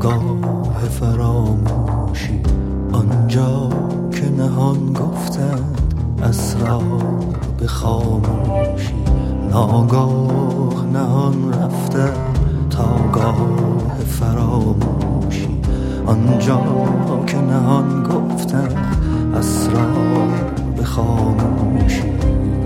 ناگاه فراموشی، آنجا که نهان گفتند اسرار به خاموشی. ناگاه نهان رفتم تا گاه فراموشی، آنجا که نهان گفتند اسرار به خاموشی.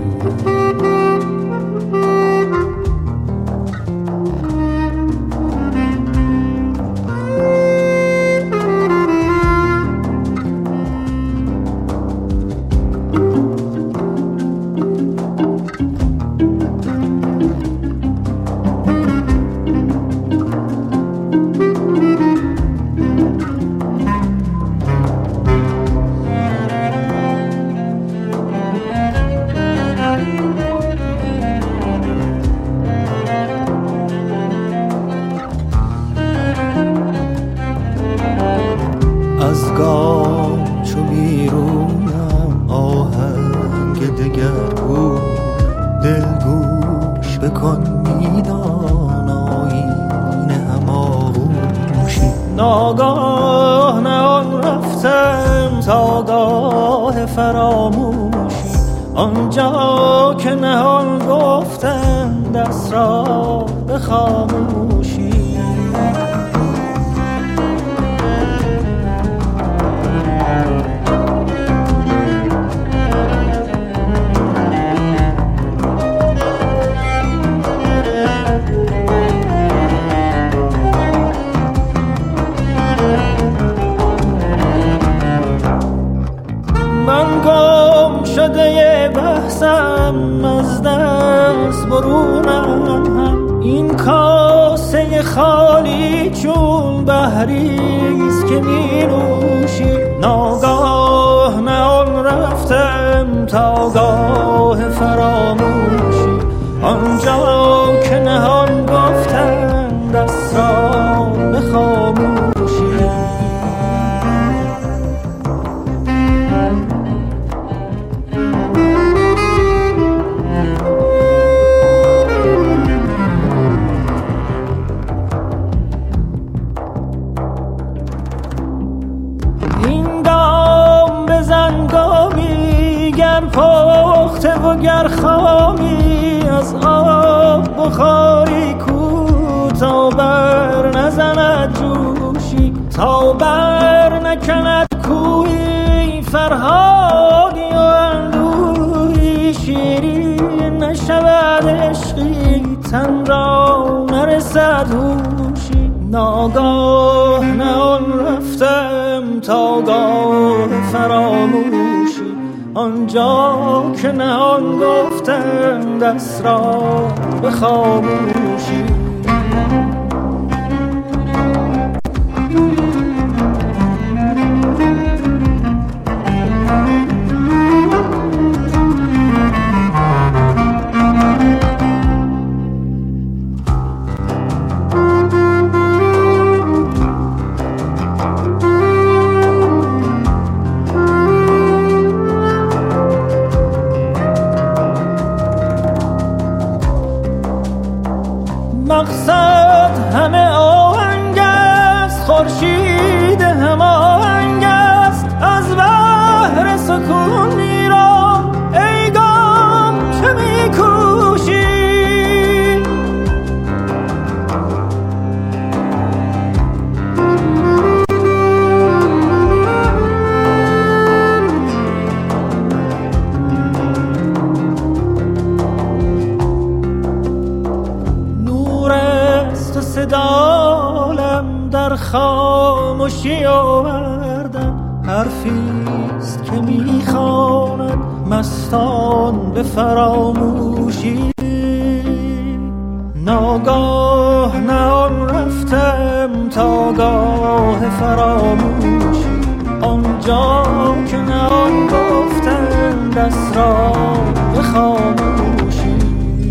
از گام چو بیرونم آهنگ دگرگو، دل گوش بکن میدان آیین هماغوشی. ناگاه نهان رفتم تا گاه فراموشی، آنجا که نهان گفتند اسرار به خاموشی. من گم شده بحثم، از دست برونم، این کاسه خالی چون بحریست که می نوشی. ناگاه نهان رفتم تا گاه فراموشی، آنجا که نهان گفتند اسرار به خاموشی. این گام بزن گامی، گر پخته و گر خامی، از آب بخاری کو تا بر نزند جوشی. تا بر نکند کوی فرهادی و اندوی، شیرین نشود عشقی تن را نرسد هوشی. ناگاه نهان رفتم تا گاه فراموشی، آنجا که نهان گفتند اسرار به خاموشی. مقصد همه آهنگ است، خورشید همه آهنگ است، از بحر سکون میرم ای گام چه میکوشی. صدالم در خاموشی آوردم، حرفیست که میخواند مستان به فراموشی. ناگاه نهان رفتم تا گاه فراموشی، آنجا که نهان گفتند اسرار به خاموشی.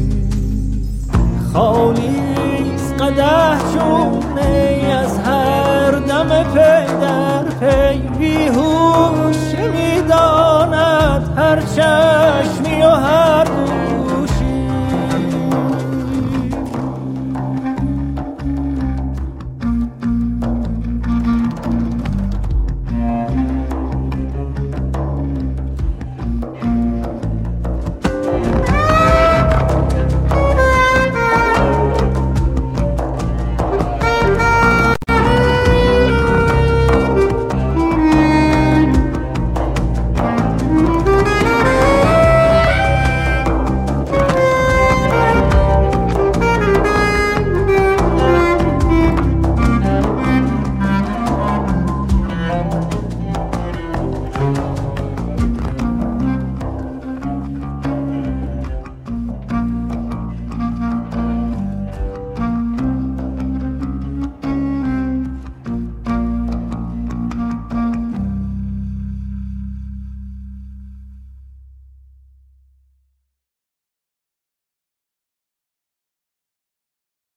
خالی قدح چون می از هر دم پی در پی، بیهوش میداند هرچند